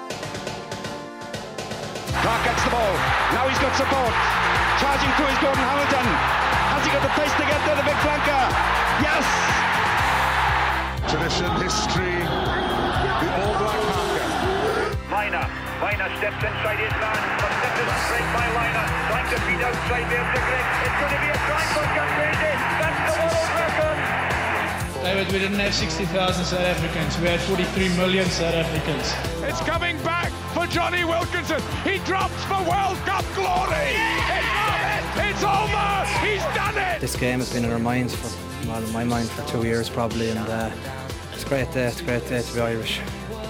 Clark gets the ball. Now he's got support. Charging through is Gordon Hamilton. Has he got the pace to get there, the big flanker? Yes! Tradition, history, the All Black marker. Liner steps inside his man, but this is straight by Liner. Trying to feed outside there to Greg. It's going to be a try for Cambridge. That's the world record. David, we didn't have 60,000 South Africans. We had 43 million South Africans. It's coming back for Johnny Wilkinson. He drops for World Cup glory. It's over. He's done it. This game has been in our minds for, well, in my mind for 2 years probably, and it's a great day. It's a great day to be Irish.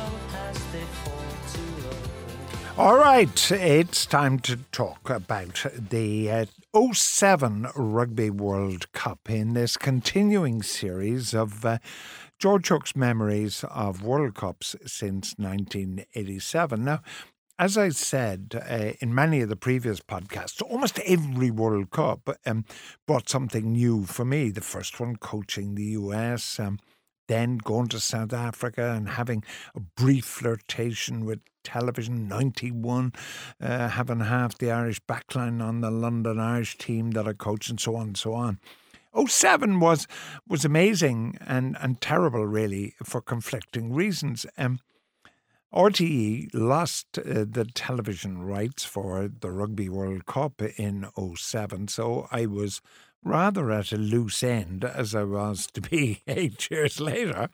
All right, it's time to talk about the 07 Rugby World Cup in this continuing series of George Hook's memories of World Cups since 1987. Now, as I said in many of the previous podcasts, almost every World Cup brought something new for me. The first one, coaching the US, then going to South Africa and having a brief flirtation with television, 91, having half the Irish backline on the London Irish team that I coached, and so on and so on. 07 was amazing and terrible, really, for conflicting reasons. RTE lost the television rights for the Rugby World Cup in 07, so I was rather at a loose end, as I was to be 8 years later.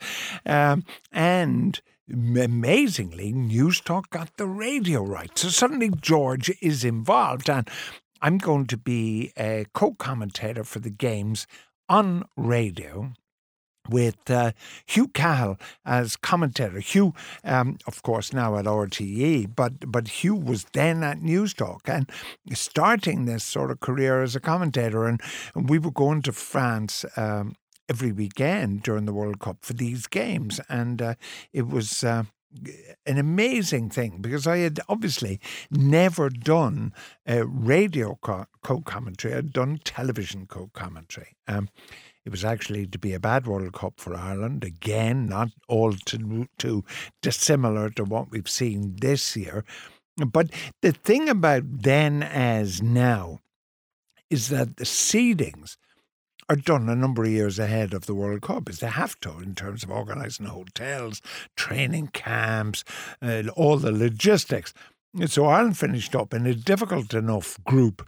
And amazingly, Newstalk got the radio rights. So suddenly George is involved, and I'm going to be a co-commentator for the games on radio with Hugh Cahill as commentator. Hugh, of course, now at RTE, but Hugh was then at Newstalk and starting this sort of career as a commentator. And we were going to France every weekend during the World Cup for these games. And it was an amazing thing because I had obviously never done radio co-commentary. I'd done television co-commentary. It was actually to be a bad World Cup for Ireland. Again, not all too dissimilar to what we've seen this year. But the thing about then as now is that the seedings are done a number of years ahead of the World Cup, as they have to in terms of organising hotels, training camps, all the logistics. So Ireland finished up in a difficult enough group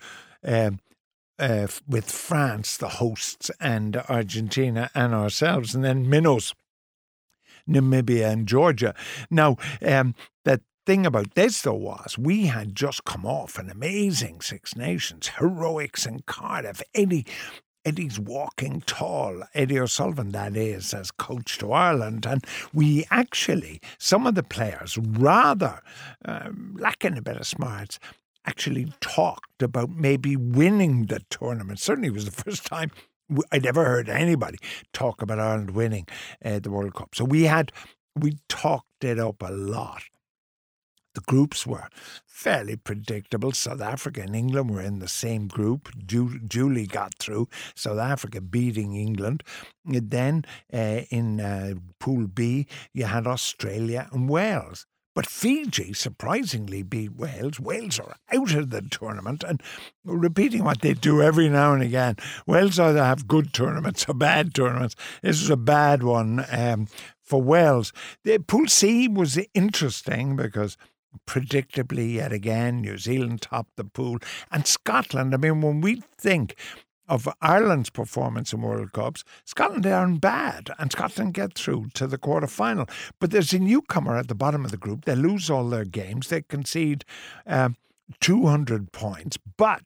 with France, the hosts, and Argentina and ourselves, and then minnows, Namibia and Georgia. Now, the thing about this, though, was we had just come off an amazing Six Nations, heroics in Cardiff. Eddie's walking tall, Eddie O'Sullivan, that is, as coach to Ireland. And we actually, some of the players, rather lacking a bit of smarts, actually talked about maybe winning the tournament. Certainly it was the first time I'd ever heard anybody talk about Ireland winning the World Cup. So we talked it up a lot. The groups were fairly predictable. South Africa and England were in the same group. Julie got through, South Africa beating England. And then in Pool B, you had Australia and Wales. But Fiji surprisingly beat Wales. Wales are out of the tournament, and repeating what they do every now and again. Wales either have good tournaments or bad tournaments. This was a bad one for Wales. The Pool C was interesting because predictably, yet again, New Zealand topped the pool. And Scotland, I mean, when we think of Ireland's performance in World Cups, Scotland aren't bad, and Scotland get through to the quarter-final. But there's a newcomer at the bottom of the group. They lose all their games. They concede 200 points. But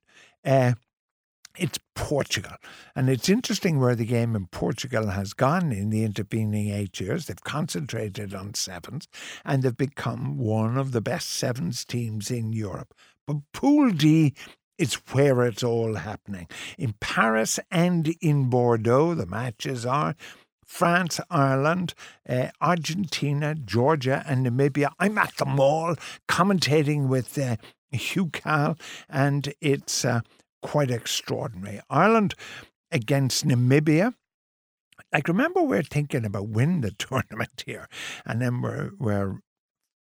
it's Portugal. And it's interesting where the game in Portugal has gone in the intervening 8 years. They've concentrated on sevens, and they've become one of the best sevens teams in Europe. But Pool D, it's where it's all happening. In Paris and in Bordeaux, the matches are France, Ireland, Argentina, Georgia and Namibia. I'm at them all, commentating with Hugh Cahill, and it's quite extraordinary. Ireland against Namibia. Like, remember, we're thinking about winning the tournament here, and then we're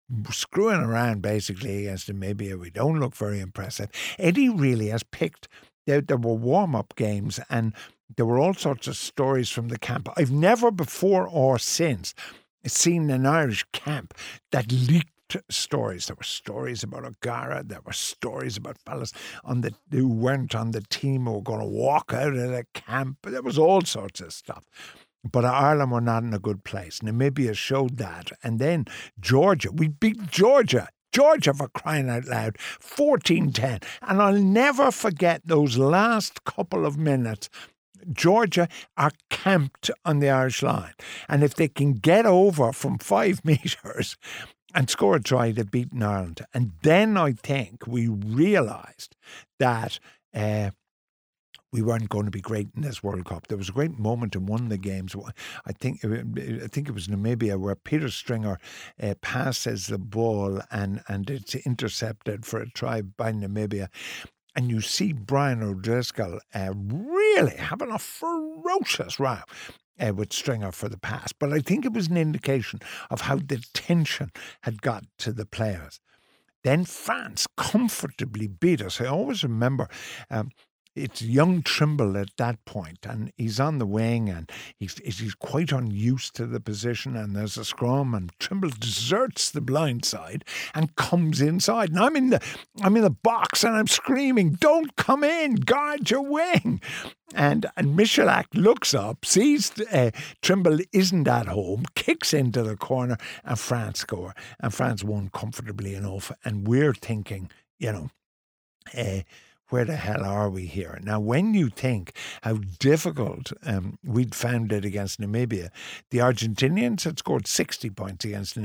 screwing around basically against Namibia. We don't look very impressive. Eddie really has picked, there were warm-up games and there were all sorts of stories from the camp. I've never before or since seen an Irish camp that leaked stories. There were stories about O'Gara. There were stories about fellas who weren't on the team who were going to walk out of the camp. There was all sorts of stuff. But Ireland were not in a good place. Namibia showed that. And then Georgia. We beat Georgia. Georgia, for crying out loud. 14-10. And I'll never forget those last couple of minutes. Georgia are camped on the Irish line. And if they can get over from 5 metres and score a try, they've beaten Ireland. And then I think we realised that we weren't going to be great in this World Cup. There was a great moment in one of the games. I think it was Namibia where Peter Stringer passes the ball and it's intercepted for a try by Namibia. And you see Brian O'Driscoll really having a ferocious row with Stringer for the pass. But I think it was an indication of how the tension had got to the players. Then France comfortably beat us. I always remember it's young Trimble at that point, and he's on the wing, and he's quite unused to the position, and there's a scrum, and Trimble deserts the blind side and comes inside. And I'm in the box, and I'm screaming, "Don't come in! Guard your wing!" And Michalak looks up, sees Trimble isn't at home, kicks into the corner, and France score. And France won comfortably enough. And we're thinking, where the hell are we here? Now, when you think how difficult we'd found it against Namibia, the Argentinians had scored 60 points against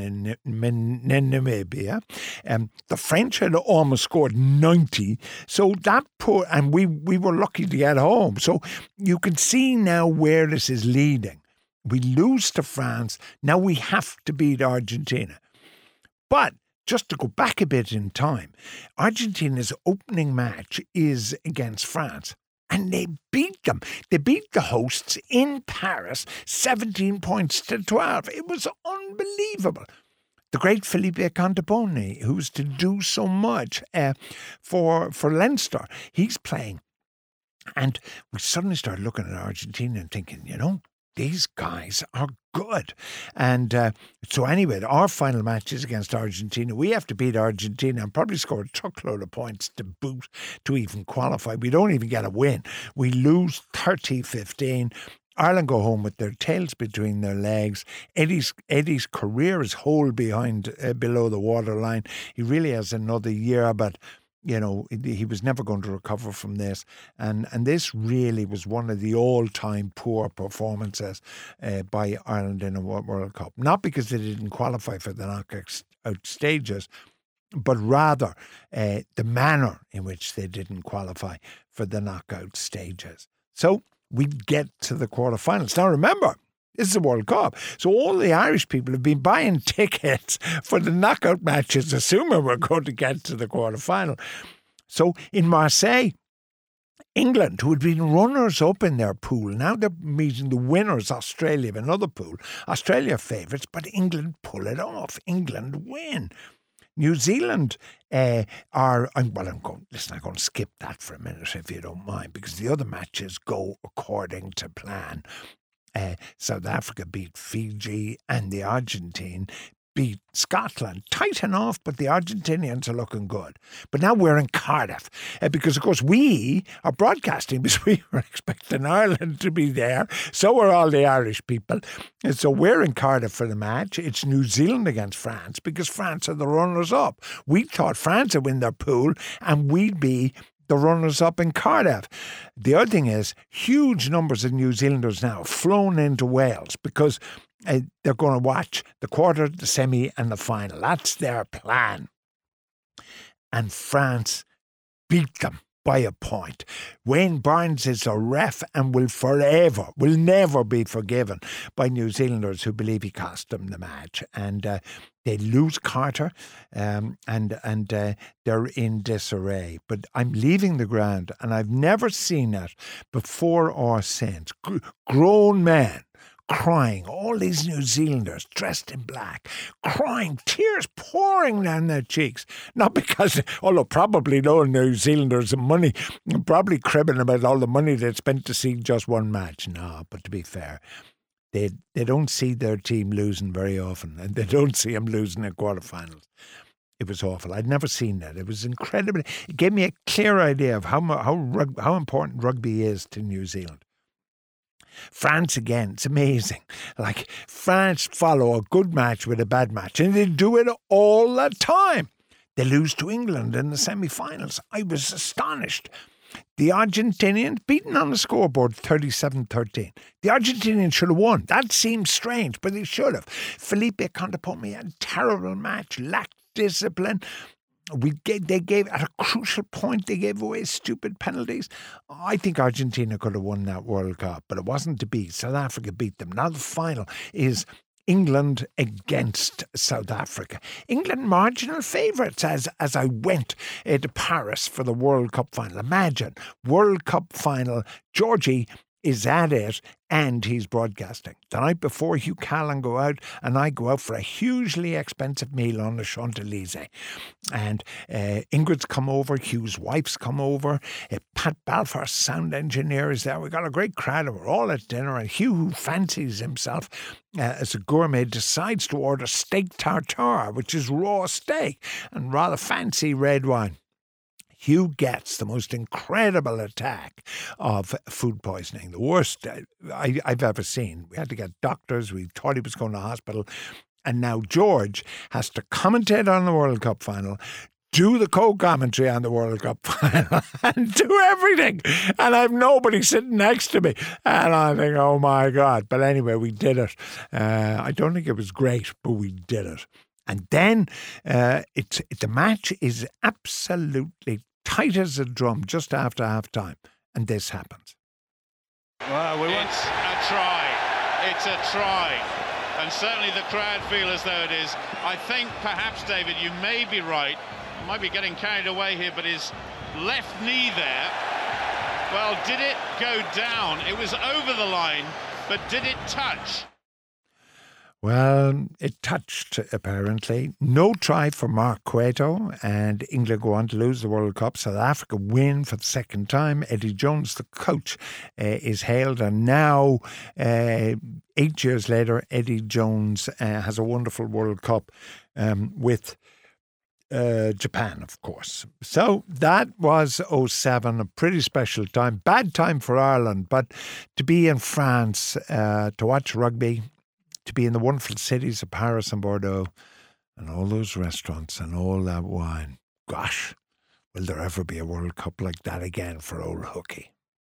Namibia. The French had almost scored 90. So and we were lucky to get home. So you can see now where this is leading. We lose to France. Now we have to beat Argentina. But just to go back a bit in time, Argentina's opening match is against France. And they beat them. They beat the hosts in Paris 17 points to 12. It was unbelievable. The great Felipe Contapone, who's to do so much for Leinster, he's playing. And we suddenly started looking at Argentina and thinking, these guys are good. And so anyway, our final match is against Argentina. We have to beat Argentina and probably score a truckload of points to boot to even qualify. We don't even get a win. We lose 30-15. Ireland go home with their tails between their legs. Eddie's career is whole below the waterline. He really has another year, but he was never going to recover from this. And this really was one of the all-time poor performances by Ireland in a World Cup. Not because they didn't qualify for the knockout stages, but rather the manner in which they didn't qualify for the knockout stages. So we get to the quarterfinals. Now remember, this is the World Cup. So all the Irish people have been buying tickets for the knockout matches, assuming we're going to get to the quarterfinal. So in Marseille, England, who had been runners-up in their pool, now they're meeting the winners, Australia, of another pool. Australia favourites, but England pull it off. England win. New Zealand I'm going to skip that for a minute if you don't mind, because the other matches go according to plan. South Africa beat Fiji and the Argentine beat Scotland. Tight enough, but the Argentinians are looking good. But now we're in Cardiff because, of course, we are broadcasting because we were expecting Ireland to be there. So are all the Irish people. And so we're in Cardiff for the match. It's New Zealand against France because France are the runners-up. We thought France would win their pool and we'd be the runners-up in Cardiff. The other thing is, huge numbers of New Zealanders now have flown into Wales because they're going to watch the quarter, the semi and the final. That's their plan. And France beat them by a point. Wayne Barnes is a ref and will never be forgiven by New Zealanders who believe he cost them the match. And they lose Carter and they're in disarray. But I'm leaving the ground and I've never seen it before or since. Grown men crying. All these New Zealanders dressed in black, crying, tears pouring down their cheeks. Not because, although probably no New Zealanders have money, probably cribbing about all the money they'd spent to see just one match. No, but to be fair, they don't see their team losing very often, and they don't see them losing in quarterfinals. It was awful. I'd never seen that. It was incredible. It gave me a clear idea of how important rugby is to New Zealand. France again, it's amazing. Like, France follow a good match with a bad match, and they do it all the time. They lose to England in the semi-finals. I was astonished. The Argentinians beaten on the scoreboard 37-13. The Argentinians should have won. That seems strange, but they should have. Felipe Contepomi had a terrible match, lacked discipline. They gave at a crucial point. They gave away stupid penalties. I think Argentina could have won that World Cup, but it wasn't to be. South Africa beat them. Now the final is England against South Africa. England marginal favourites as I went to Paris for the World Cup final. Imagine, World Cup final, Georgie is at it and he's broadcasting. The night before, Hugh Callan go out and I go out for a hugely expensive meal on the Champs-Élysées. And Ingrid's come over, Hugh's wife's come over, Pat Balfour, sound engineer, is there. We got a great crowd and we're all at dinner, and Hugh, who fancies himself as a gourmet, decides to order steak tartare, which is raw steak and rather fancy red wine. Hugh gets the most incredible attack of food poisoning, the worst I've ever seen. We had to get doctors. We thought he was going to hospital. And now George has to commentate on the World Cup final, do the co-commentary on the World Cup final, and do everything. And I've nobody sitting next to me. And I think, oh my God. But anyway, we did it. I don't think it was great, but we did it. And then the match is absolutely tight as a drum just after half-time. And this happens. Well, it's a try. It's a try. And certainly the crowd feel as though it is. I think perhaps, David, you may be right. I might be getting carried away here, but his left knee there, well, did it go down? It was over the line, but did it touch? Well, it touched, apparently. No try for Mark Cueto, and England go on to lose the World Cup. South Africa win for the second time. Eddie Jones, the coach, is hailed, and now, 8 years later, Eddie Jones has a wonderful World Cup with Japan, of course. So that was 2007, a pretty special time. Bad time for Ireland, but to be in France, to watch rugby, to be in the wonderful cities of Paris and Bordeaux, and all those restaurants and all that wine. Gosh, will there ever be a World Cup like that again for old Hookie?